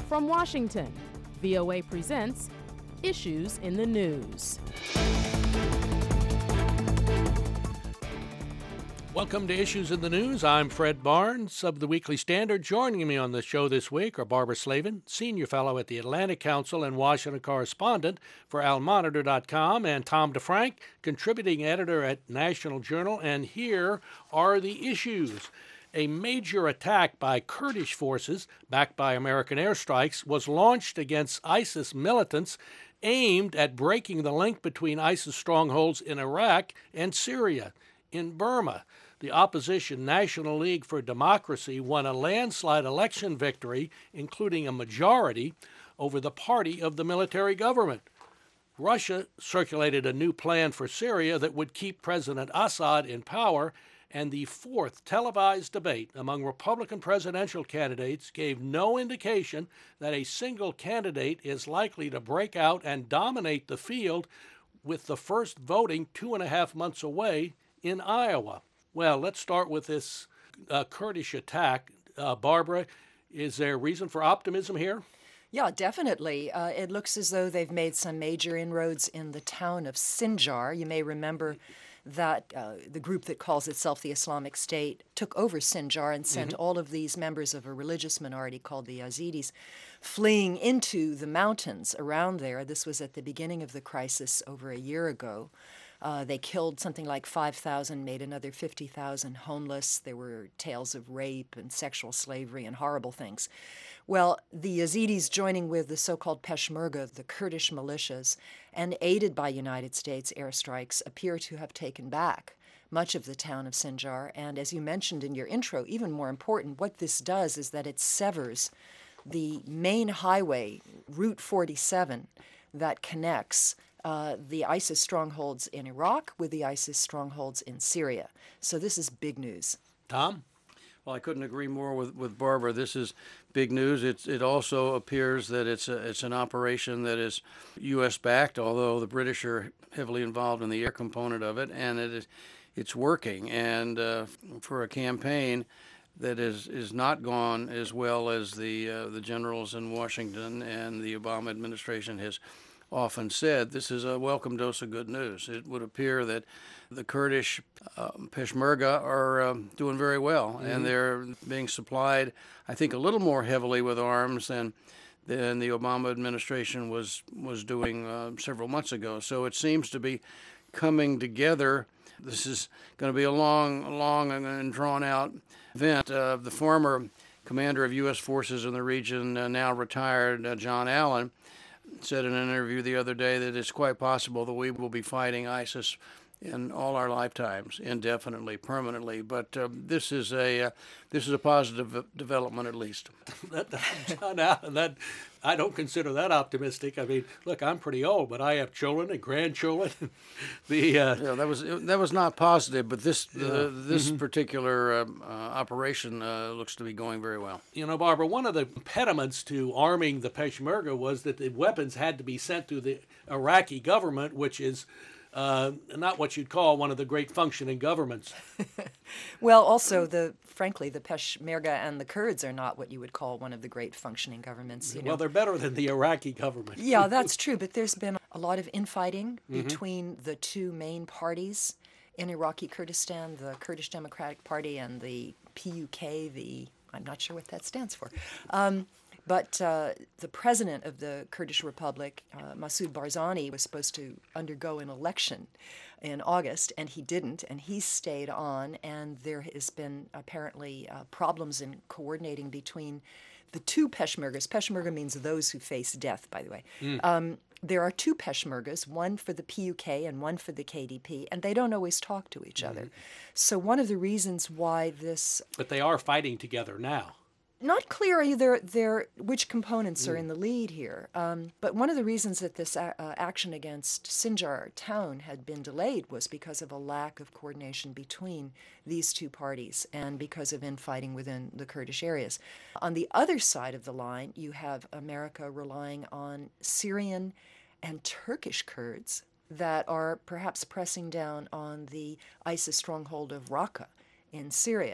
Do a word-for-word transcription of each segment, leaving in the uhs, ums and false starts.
From Washington, V O A presents Issues in the News. Welcome to Issues in the News. I'm Fred Barnes of the Weekly Standard. Joining me on the show this week are Barbara Slavin, Senior Fellow at the Atlantic Council and Washington Correspondent for Al Monitor dot com, and Tom DeFrank, Contributing Editor at National Journal. And here are the issues. A major attack by Kurdish forces, backed by American airstrikes, was launched against ISIS militants aimed at breaking the link between ISIS strongholds in Iraq and Syria. In Burma, the opposition National League for Democracy won a landslide election victory, including a majority, over the party of the military government. Russia circulated a new plan for Syria that would keep President Assad in power, and the fourth televised debate among Republican presidential candidates gave no indication that a single candidate is likely to break out and dominate the field, with the first voting two and a half months away in Iowa. Well, let's start with this uh, Kurdish attack. Uh, Barbara, is there reason for optimism here? Yeah, definitely. Uh, it looks as though they've made some major inroads in the town of Sinjar. You may remember that uh, the group that calls itself the Islamic State took over Sinjar and sent mm-hmm. all of these members of a religious minority called the Yazidis fleeing into the mountains around there. This was at the beginning of the crisis over a year ago. Uh, they killed something like five thousand, made another fifty thousand homeless. There were tales of rape and sexual slavery and horrible things. Well, the Yazidis, joining with the so-called Peshmerga, the Kurdish militias, and aided by United States airstrikes, appear to have taken back much of the town of Sinjar. And as you mentioned in your intro, even more important, what this does is that it severs the main highway, Route forty-seven, that connects Uh, the ISIS strongholds in Iraq with the ISIS strongholds in Syria. So this is big news. Tom? Well, I couldn't agree more with, with Barbara. This is big news. It's, it also appears that it's a, it's an operation that is U S backed, although the British are heavily involved in the air component of it, and it is, it's working. And uh, for a campaign that is, is not gone as well as the uh, the generals in Washington and the Obama administration has often said, this is a welcome dose of good news. It would appear that the Kurdish uh, Peshmerga are um, doing very well, mm-hmm. and they're being supplied, I think, a little more heavily with arms than than the Obama administration was was doing uh, several months ago. So it seems to be coming together. This is going to be a long, long and drawn-out event. Uh, the former commander of U S forces in the region, uh, now retired, uh, John Allen, said in an interview the other day that it's quite possible that we will be fighting ISIS in all our lifetimes, indefinitely, permanently. But uh, this is a uh, this is a positive development, at least. that, John Allen, that I don't consider that optimistic. I mean, look, I'm pretty old, but I have children and grandchildren. the uh, yeah, that was that was not positive, but this yeah. uh, this mm-hmm. particular uh, uh, operation uh, looks to be going very well. You know, Barbara, one of the impediments to arming the Peshmerga was that the weapons had to be sent to the Iraqi government, which is Uh, not what you'd call one of the great functioning governments. Well, also, the frankly, the Peshmerga and the Kurds are not what you would call one of the great functioning governments. You know? Well, they're better than the Iraqi government. Yeah, that's true, but there's been a lot of infighting mm-hmm. between the two main parties in Iraqi Kurdistan, the Kurdish Democratic Party and the P U K, the, I'm not sure what that stands for. Um, But uh, the president of the Kurdish Republic, uh, Masoud Barzani, was supposed to undergo an election in August, and he didn't, and he stayed on, and there has been apparently uh, problems in coordinating between the two Peshmergas. Peshmerga means those who face death, by the way. Mm. Um, there are two Peshmergas, one for the P U K and one for the K D P, and they don't always talk to each mm-hmm. other. So one of the reasons why this... But they are fighting together now. Not clear either their, which components are in the lead here. Um, but one of the reasons that this a- uh, action against Sinjar town had been delayed was because of a lack of coordination between these two parties and because of infighting within the Kurdish areas. On the other side of the line, you have America relying on Syrian and Turkish Kurds that are perhaps pressing down on the ISIS stronghold of Raqqa in Syria.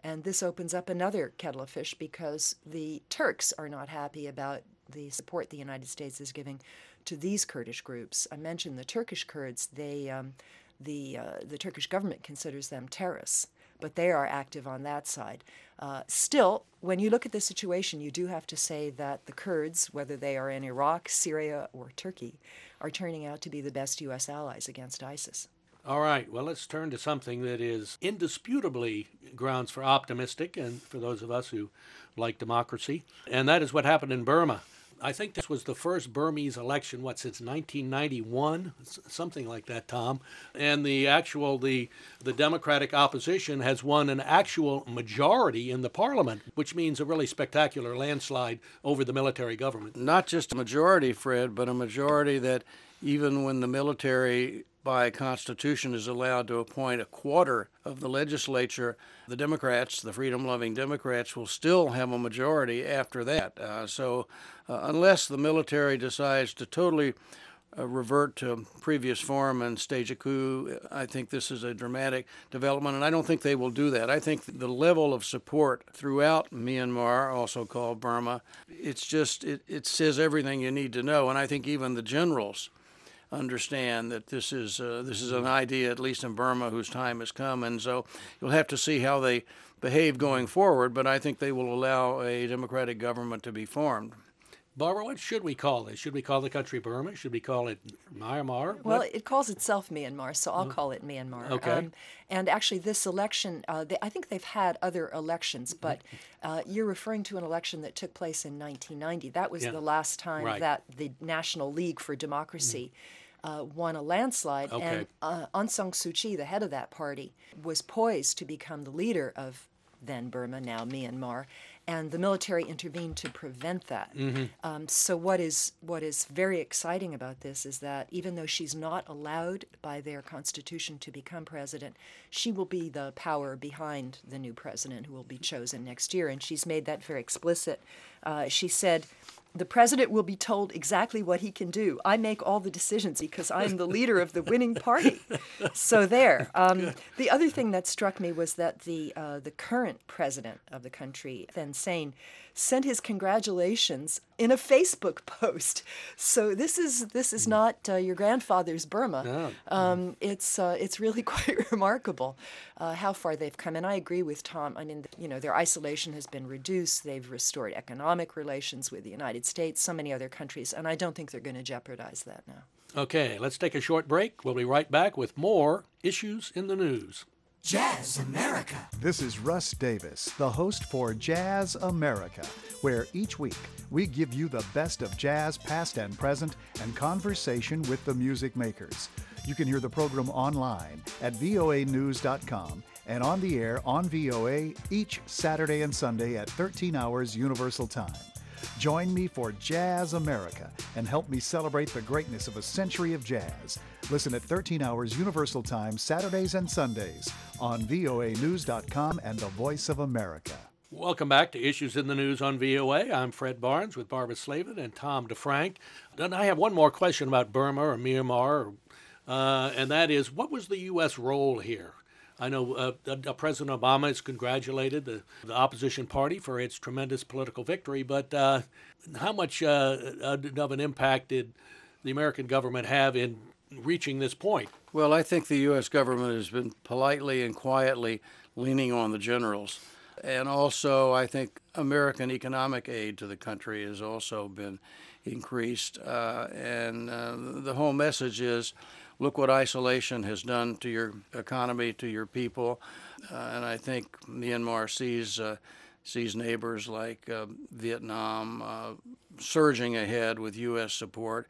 And this opens up another kettle of fish because the Turks are not happy about the support the United States is giving to these Kurdish groups. I mentioned the Turkish Kurds. They, um, the, uh, the Turkish government considers them terrorists, but they are active on that side. Uh, still, when you look at the situation, you do have to say that the Kurds, whether they are in Iraq, Syria, or Turkey, are turning out to be the best U S allies against ISIS. All right, well, let's turn to something that is indisputably grounds for optimistic, and for those of us who like democracy, and that is what happened in Burma. I think this was the first Burmese election, what, since nineteen ninety-one? Something like that, Tom. And the actual, the, the Democratic opposition has won an actual majority in the parliament, which means a really spectacular landslide over the military government. Not just a majority, Fred, but a majority that even when the military by Constitution is allowed to appoint a quarter of the legislature, the Democrats, the freedom-loving Democrats, will still have a majority after that. Uh, so uh, unless the military decides to totally uh, revert to previous form and stage a coup, I think this is a dramatic development, and I don't think they will do that. I think the level of support throughout Myanmar, also called Burma, it's just, it, it says everything you need to know, and I think even the generals understand that this is uh, this is an idea, at least in Burma, whose time has come, and so you'll have to see how they behave going forward, but I think they will allow a democratic government to be formed. Barbara, what should we call this? Should we call the country Burma? Should we call it Myanmar? Well, What? it calls itself Myanmar, so I'll call it Myanmar. Okay. Um, and actually, this election, uh, they, I think they've had other elections, but uh, you're referring to an election that took place in nineteen ninety. That was Yeah. the last time Right. that the National League for Democracy uh, won a landslide. Okay. And uh, Aung San Suu Kyi, the head of that party, was poised to become the leader of then Burma, now Myanmar, and the military intervened to prevent that. Mm-hmm. Um, so what is what is very exciting about this is that even though she's not allowed by their constitution to become president, she will be the power behind the new president who will be chosen next year, and she's made that very explicit. Uh, she said, "The president will be told exactly what he can do. I make all the decisions because I am the leader of the winning party." So there. Um, the other thing that struck me was that the uh, the current president of the country, Thein Sein, sent his congratulations in a Facebook post. So this is this is not uh, your grandfather's Burma. No. Um, it's uh, it's really quite remarkable uh, how far they've come. And I agree with Tom. I mean, you know, their isolation has been reduced. They've restored economic relations with the United States, so many other countries, and I don't think they're going to jeopardize that now. Okay, let's take a short break. We'll be right back with more Issues in the News. Jazz America. This is Russ Davis, the host for Jazz America, where each week we give you the best of jazz past and present and conversation with the music makers. You can hear the program online at V O A news dot com and on the air on V O A each Saturday and Sunday at thirteen hours Universal Time. Join me for Jazz America and help me celebrate the greatness of a century of jazz. Listen at thirteen hours Universal Time, Saturdays and Sundays on V O A news dot com and the Voice of America. Welcome back to Issues in the News on V O A. I'm Fred Barnes with Barbara Slavin and Tom DeFrank. And I have one more question about Burma or Myanmar, uh, and that is, what was the U S role here? I know uh, uh, President Obama has congratulated the, the opposition party for its tremendous political victory, but uh, how much uh, of an impact did the American government have in reaching this point? Well, I think the U S government has been politely and quietly leaning on the generals. And also, I think American economic aid to the country has also been increased. Uh, and uh, the whole message is, look what isolation has done to your economy, to your people. Uh, and I think Myanmar sees uh, sees neighbors like uh, Vietnam uh, surging ahead with U S support,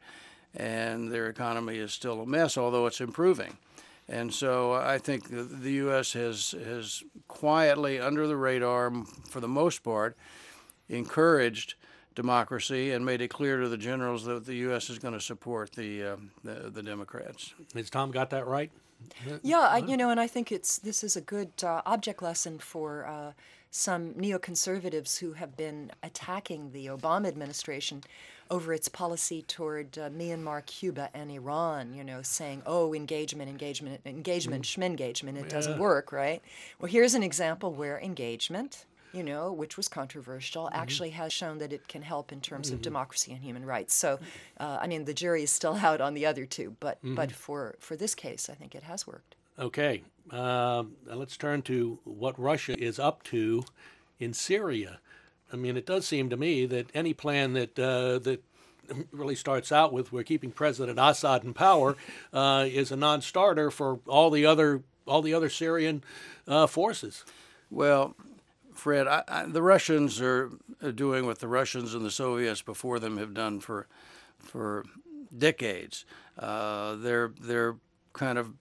and their economy is still a mess, although it's improving. And so I think the, the U S has has quietly, under the radar, for the most part, encouraged democracy and made it clear to the generals that the U S is going to support the, uh, the the Democrats. Has Tom got that right? Yeah, I, you know, and I think it's this is a good uh, object lesson for uh, some neoconservatives who have been attacking the Obama administration over its policy toward uh, Myanmar, Cuba, and Iran, you know, saying, oh, engagement, engagement, engagement, schmengagement, it doesn't work, right? Well, here's an example where engagement, you know, which was controversial, mm-hmm. actually has shown that it can help in terms mm-hmm. of democracy and human rights. So, uh, I mean, the jury is still out on the other two, but, mm-hmm. but for, for this case, I think it has worked. Okay, uh, let's turn to what Russia is up to in Syria. I mean, it does seem to me that any plan that uh, that really starts out with we're keeping President Assad in power uh, is a non-starter for all the other all the other Syrian uh, forces. Well, Fred, I, I, the Russians are doing what the Russians and the Soviets before them have done for for decades. Uh, they're they're kind of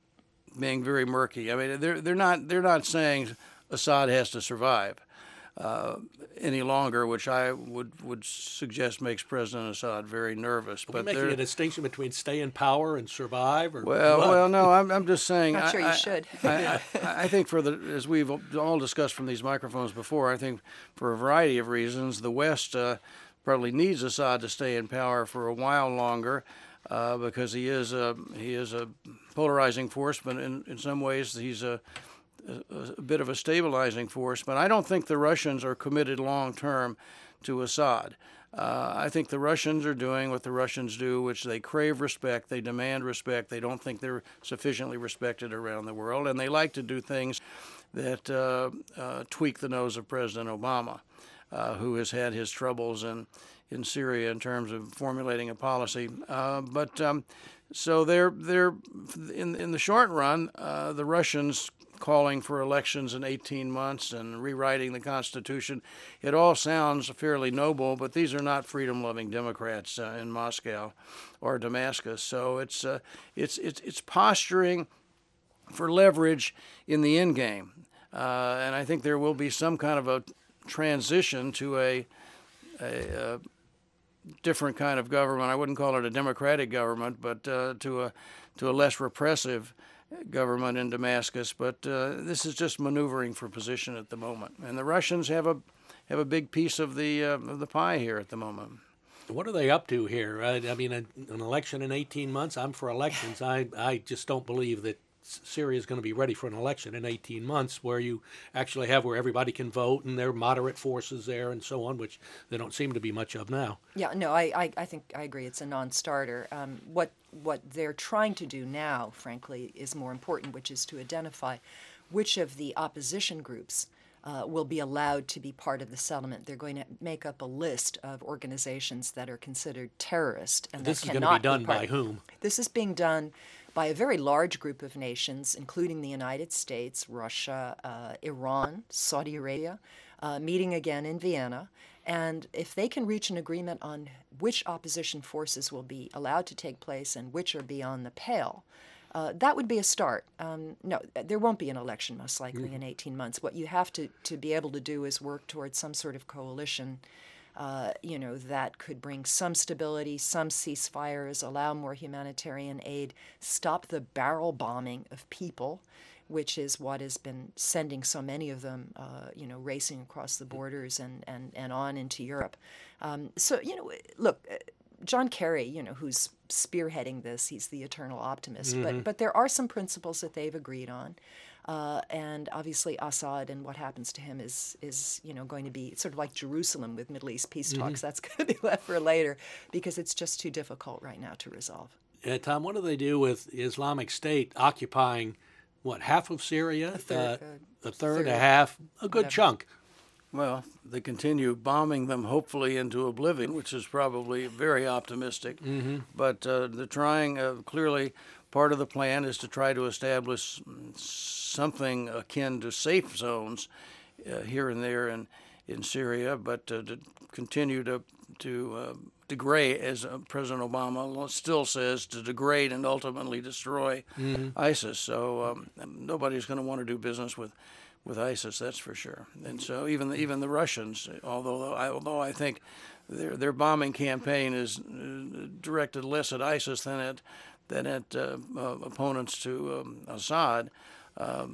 being very murky. I mean, they're they're not they're not saying Assad has to survive uh, any longer, which I would would suggest makes President Assad very nervous. Are but we making a distinction between stay in power and survive, or well, what? well, no, I'm I'm just saying. Not I, sure you I, should. I, I, I think for the as we've all discussed from these microphones before, I think for a variety of reasons, the West uh, probably needs Assad to stay in power for a while longer. Uh, because he is a he is a polarizing force, but in, in some ways he's a, a, a bit of a stabilizing force. But I don't think the Russians are committed long term to Assad. Uh, I think the Russians are doing what the Russians do, which they crave respect, they demand respect. They don't think they're sufficiently respected around the world, and they like to do things that uh, uh, tweak the nose of President Obama, uh, who has had his troubles in. in Syria in terms of formulating a policy, uh, but um, so they're they're in in the short run, uh, the Russians calling for elections in eighteen months and rewriting the Constitution. It all sounds fairly noble, but these are not freedom-loving Democrats uh, in Moscow or Damascus. So it's uh, it's it's it's posturing for leverage in the end game, uh, and I think there will be some kind of a transition to a a, a different kind of government. I wouldn't call it a democratic government, but uh, to a to a less repressive government in Damascus. But uh, this is just maneuvering for position at the moment, and the Russians have a have a big piece of the uh, of the pie here at the moment. What are they up to here? I, I mean, an, an election in eighteen months. I'm for elections. I I just don't believe that Syria is going to be ready for an election in eighteen months where you actually have where everybody can vote and there are moderate forces there and so on, which there don't seem to be much of now. Yeah, no, I, I, I think I agree. It's a non-starter. Um, what what they're trying to do now, frankly, is more important, which is to identify which of the opposition groups uh, will be allowed to be part of the settlement. They're going to make up a list of organizations that are considered terrorist and this that is cannot going to be done be part. by whom? This is being done by a very large group of nations, including the United States, Russia, uh, Iran, Saudi Arabia, uh, meeting again in Vienna. And if they can reach an agreement on which opposition forces will be allowed to take place and which are beyond the pale, uh, that would be a start. Um, no, there won't be an election, most likely, mm. in eighteen months. What you have to, to be able to do is work towards some sort of coalition Uh, you know, that could bring some stability, some ceasefires, allow more humanitarian aid, stop the barrel bombing of people, which is what has been sending so many of them, uh, you know, racing across the borders and, and, and on into Europe. Um, so, you know, look, John Kerry, you know, who's spearheading this, he's the eternal optimist, mm-hmm. but, but there are some principles that they've agreed on. Uh, and obviously Assad and what happens to him is, is you know, going to be sort of like Jerusalem with Middle East peace talks. Mm-hmm. That's going to be left for later because it's just too difficult right now to resolve. Uh, Tom, what do they do with Islamic State occupying, what, half of Syria? A third. Uh, a third, a half, a good whatever. chunk. Well, they continue bombing them, hopefully into oblivion, which is probably very optimistic. Mm-hmm. But uh, they're trying, uh, clearly, part of the plan is to try to establish something akin to safe zones uh, here and there in, in Syria, but uh, to continue to, to uh, degrade, as uh, President Obama still says, to degrade and ultimately destroy mm-hmm. ISIS. So um, nobody's going to want to do business with with ISIS, that's for sure. And so even the, even the Russians, although I, although I think their their bombing campaign is directed less at ISIS than at than at uh, uh, opponents to um, Assad, um,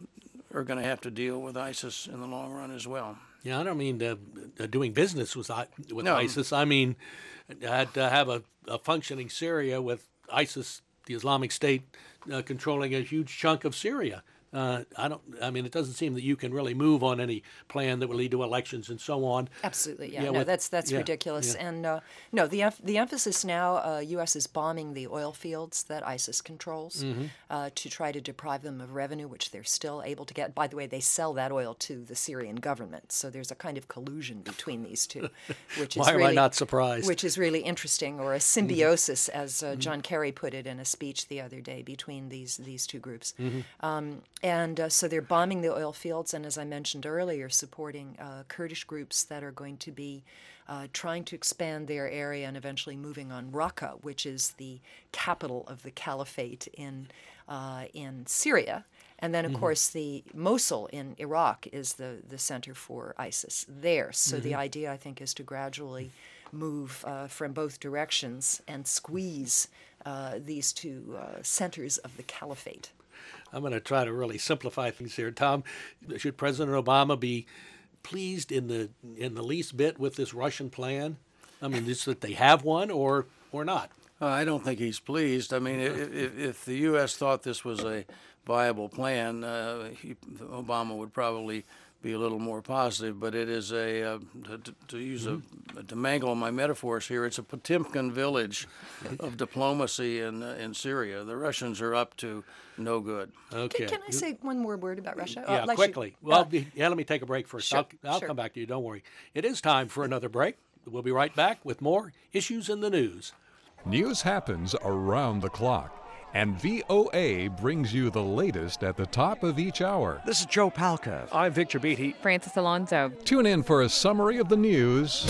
are going to have to deal with ISIS in the long run as well. Yeah, I don't mean uh, uh, doing business with I- with No. ISIS. I mean, had to have a, a functioning Syria with ISIS, the Islamic State, uh, controlling a huge chunk of Syria. Uh, I don't. I mean, it doesn't seem that you can really move on any plan that will lead to elections and so on. Absolutely, yeah. Yeah, no, with- that's that's yeah, ridiculous. yeah. And uh, no, the em- the emphasis now, uh, U S is bombing the oil fields that ISIS controls Mm-hmm. uh, to try to deprive them of revenue, which they're still able to get. By the way, they sell that oil to the Syrian government, so there's a kind of collusion between these two, which is Why am I really, not surprised? Which is really interesting, or a symbiosis, as uh, John Kerry put it in a speech the other day, between these these two groups. Um, and uh, so they're bombing the oil fields, and as I mentioned earlier, supporting uh, Kurdish groups that are going to be uh, trying to expand their area and eventually moving on Raqqa, which is the capital of the caliphate in uh, in Syria. And then, of course, the Mosul in Iraq is the, the center for ISIS there. So the idea, I think, is to gradually move uh, from both directions and squeeze uh, these two uh, centers of the caliphate. I'm going to try to really simplify things here. Tom, should President Obama be pleased in the in the least bit with this Russian plan? I mean, is that they have one or or not? Uh, I don't think he's pleased. I mean, if, if, if the U S thought this was a viable plan, uh, he, Obama would probably be a little more positive. But it is a, uh, to, to use a, to mangle my metaphors here, it's a Potemkin village of diplomacy in uh, in Syria. The Russians are up to no good. Okay. Can, can I say one more word about Russia? Uh, Yeah, unless you- quickly. Well, uh, be- yeah, let me take a break first. Sure, I'll, I'll sure. come back to you. Don't worry. It is time for another break. We'll be right back with more issues in the news. News happens around the clock, and V O A brings you the latest at the top of each hour. This is Joe Palca. I'm Victor Beatty. Francis Alonso. Tune in for a summary of the news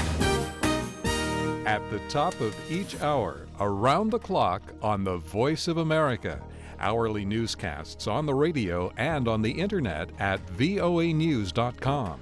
at the top of each hour, around the clock on the Voice of America. Hourly newscasts on the radio and on the internet at V O A news dot com.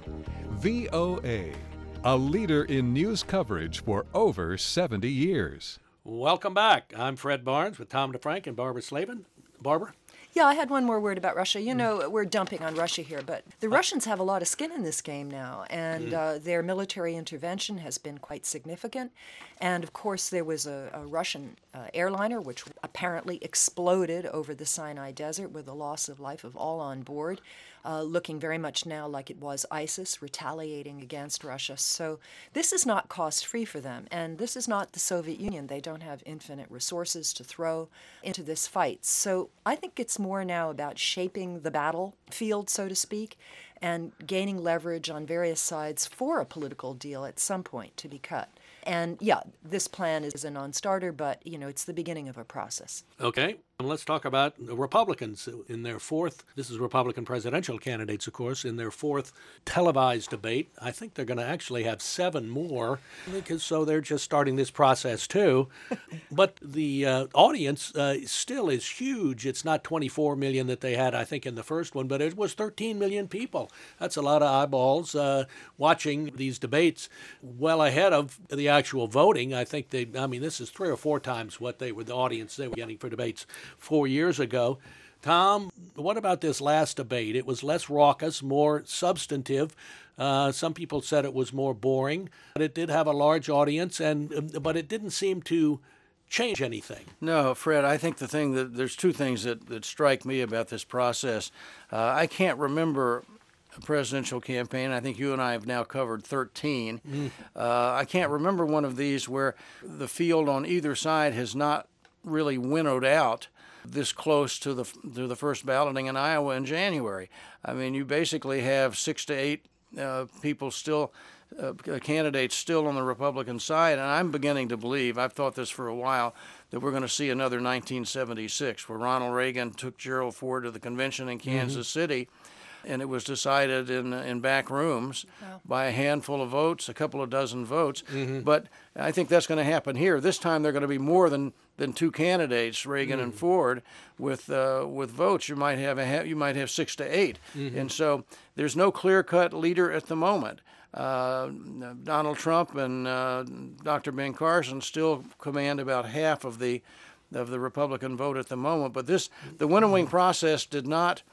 V O A, a leader in news coverage for over seventy years. Welcome back. I'm Fred Barnes with Tom DeFrank and Barbara Slavin. Barbara? Yeah, I had one more word about Russia. You know, we're dumping on Russia here, but the Russians have a lot of skin in this game now, and uh, their military intervention has been quite significant. And of course, there was a, a Russian uh, airliner which apparently exploded over the Sinai Desert with the loss of life of all on board, uh, looking very much now like it was ISIS retaliating against Russia. So this is not cost-free for them, and this is not the Soviet Union. They don't have infinite resources to throw into this fight. So I think it's more now about shaping the battlefield, so to speak, and gaining leverage on various sides for a political deal at some point to be cut. And yeah, this plan is a non-starter, but you know, it's the beginning of a process. Okay. Let's talk about the Republicans in their fourth, this is Republican presidential candidates, of course, in their fourth televised debate. I think they're going to actually have seven more, because so they're just starting this process too. But the uh, audience uh, still is huge. It's not twenty-four million that they had, I think, in the first one, but it was thirteen million people. That's a lot of eyeballs uh, watching these debates well ahead of the actual voting. I think they, I mean, this is three or four times what they were, the audience they were getting for debates four years ago. Tom, what about this last debate? It was less raucous, more substantive. Uh, some people said it was more boring, but it did have a large audience, and but it didn't seem to change anything. No, Fred, I think the thing that there's two things that, that strike me about this process. Uh, I can't remember a presidential campaign. I think you and I have now covered thirteen. Mm. Uh, I can't remember one of these where the field on either side has not really winnowed out this close to the to the first balloting in Iowa in January. I mean, you basically have six to eight uh, people still, uh, candidates still on the Republican side, and I'm beginning to believe, I've thought this for a while, that we're going to see another nineteen seventy-six, where Ronald Reagan took Gerald Ford to the convention in Kansas mm-hmm. City, and it was decided in in back rooms wow. by a handful of votes, a couple of dozen votes. Mm-hmm. But I think that's going to happen here. This time there are going to be more than, than two candidates, Reagan mm-hmm. and Ford, with uh, with votes. You might have a you might have six to eight, mm-hmm. and so there's no clear-cut leader at the moment. Uh, Donald Trump and uh, Doctor Ben Carson still command about half of the of the Republican vote at the moment. But this the winnowing process did not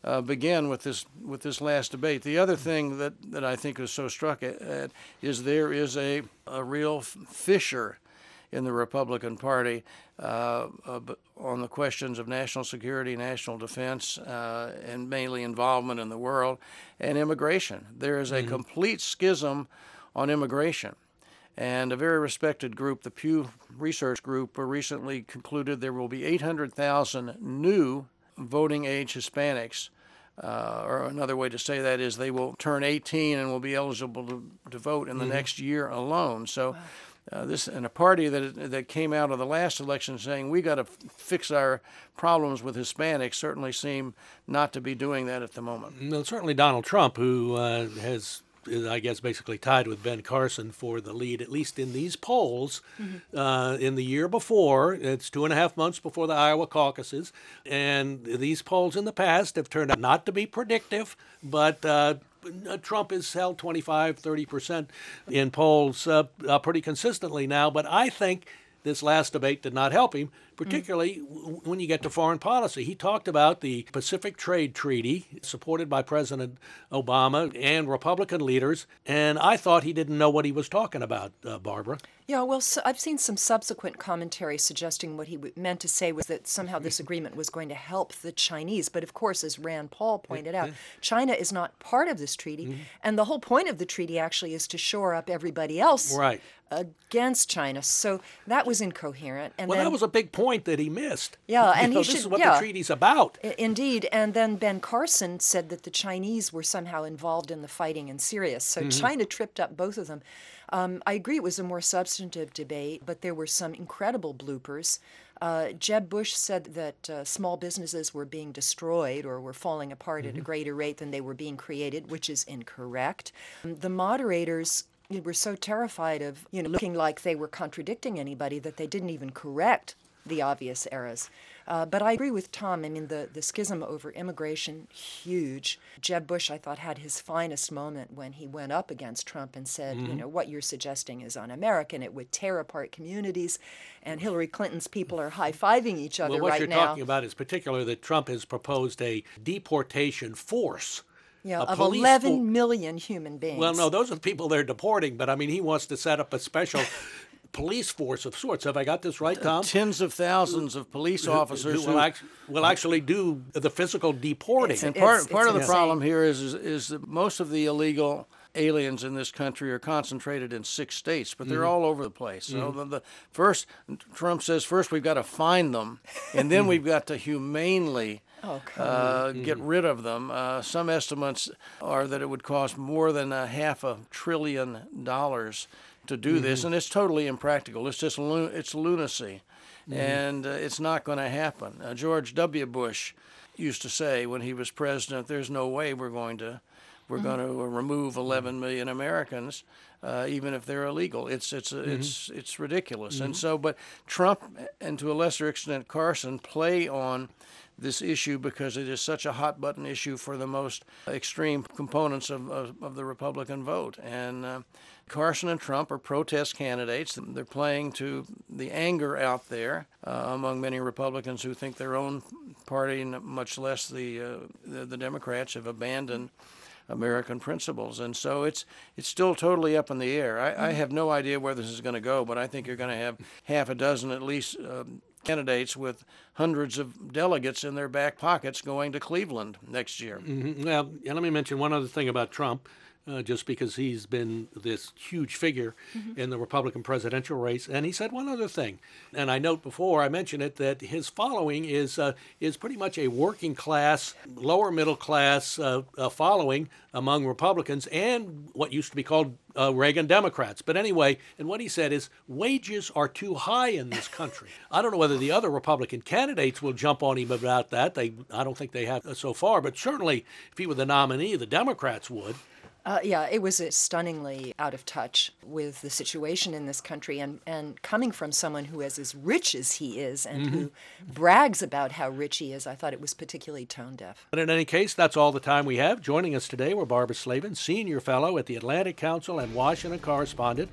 uh, begin with this with this last debate. The other thing that, that I think is so struck at, at is there is a, a real fissure in the Republican Party uh, uh, on the questions of national security, national defense, uh, and mainly involvement in the world, and immigration. There is a mm-hmm. complete schism on immigration. And a very respected group, the Pew Research Group, recently concluded there will be eight hundred thousand new voting age Hispanics. Uh, or another way to say that is they will turn eighteen and will be eligible to, to vote in the mm-hmm. next year alone. So wow. uh, this, and a party that that came out of the last election saying we got to f- fix our problems with Hispanics certainly seem not to be doing that at the moment. Well, certainly Donald Trump, who uh, has, I guess, basically tied with Ben Carson for the lead, at least in these polls. Mm-hmm. Uh, in the year before, it's two and a half months before the Iowa caucuses, and these polls in the past have turned out not to be predictive, but uh, Trump has held twenty-five, thirty percent in polls uh, uh, pretty consistently now, but I think this last debate did not help him, particularly mm. when you get to foreign policy. He talked about the Pacific Trade Treaty supported by President Obama and Republican leaders, and I thought he didn't know what he was talking about, uh, Barbara. Yeah, well, so I've seen some subsequent commentary suggesting what he w- meant to say was that somehow this agreement was going to help the Chinese. But of course, as Rand Paul pointed out, China is not part of this treaty. Mm-hmm. And the whole point of the treaty actually is to shore up everybody else right. against China. So that was incoherent. And well, then, that was a big point that he missed. Yeah, and you know, he this should, is what yeah, the treaty's about. I- indeed. And then Ben Carson said that the Chinese were somehow involved in the fighting in Syria. So mm-hmm. China tripped up both of them. Um, I agree it was a more substantive debate, but there were some incredible bloopers. Uh, Jeb Bush said that uh, small businesses were being destroyed or were falling apart mm-hmm. at a greater rate than they were being created, which is incorrect. Um, the moderators were so terrified of, you know, looking like they were contradicting anybody that they didn't even correct the obvious errors. Uh, but I agree with Tom. I mean, the, the schism over immigration, huge. Jeb Bush, I thought, had his finest moment when he went up against Trump and said, mm-hmm. you know, what you're suggesting is un-American. It would tear apart communities. And Hillary Clinton's people are high-fiving each other right now. Well, what you're talking about is particularly that Trump has proposed a deportation force. Yeah, of eleven fo- million human beings. Well, no, those are the people they're deporting. But, I mean, he wants to set up a special police force of sorts. Have I got this right, Tom? Uh, tens of thousands of police officers who, who will, act, will actually do the physical deporting. It's, and part, it's, part it's of the insane. problem here is, is is that most of the illegal aliens in this country are concentrated in six states, but they're mm-hmm. all over the place. Mm-hmm. So the, the first, Trump says, first we've got to find them, and then we've got to humanely Oh, uh, mm-hmm. get rid of them. Uh, some estimates are that it would cost more than a half a trillion dollars to do mm-hmm. this, and it's totally impractical. It's just lu- it's lunacy, mm-hmm. and uh, it's not going to happen. Uh, George W. Bush used to say when he was president, "There's no way we're going to we're mm-hmm. going to remove eleven million Americans, uh, even if they're illegal. It's it's mm-hmm. it's it's ridiculous." Mm-hmm. And so, but Trump and to a lesser extent Carson play on this issue because it is such a hot button issue for the most extreme components of, of, of the Republican vote. And uh, Carson and Trump are protest candidates. They're playing to the anger out there uh, among many Republicans who think their own party, much less the, uh, the, the Democrats, have abandoned American principles. And so it's it's still totally up in the air. I, I have no idea where this is going to go, but I think you're going to have half a dozen at least uh, candidates with hundreds of delegates in their back pockets going to Cleveland next year. Mm-hmm. Well, and let me mention one other thing about Trump, uh, just because he's been this huge figure mm-hmm. in the Republican presidential race. And he said one other thing, and I note before I mentioned it, that his following is uh, is pretty much a working class, lower middle class uh, uh, following among Republicans and what used to be called Uh, Reagan Democrats. But anyway, and what he said is wages are too high in this country. I don't know whether the other Republican candidates will jump on him about that. They, I don't think they have so far, but certainly if he were the nominee, the Democrats would. Uh, yeah, it was uh, stunningly out of touch with the situation in this country, and, and coming from someone who is as rich as he is and mm-hmm. who brags about how rich he is, I thought it was particularly tone deaf. But in any case, that's all the time we have. Joining us today were Barbara Slavin, Senior Fellow at the Atlantic Council and Washington correspondent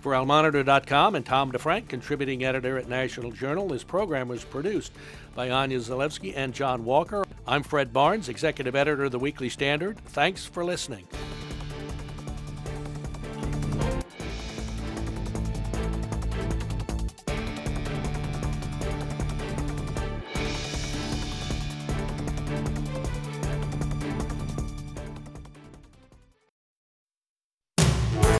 For Al Monitor dot com and Tom DeFrank, contributing editor at National Journal, this program was produced by Anya Zalewski and John Walker. I'm Fred Barnes, executive editor of the Weekly Standard. Thanks for listening.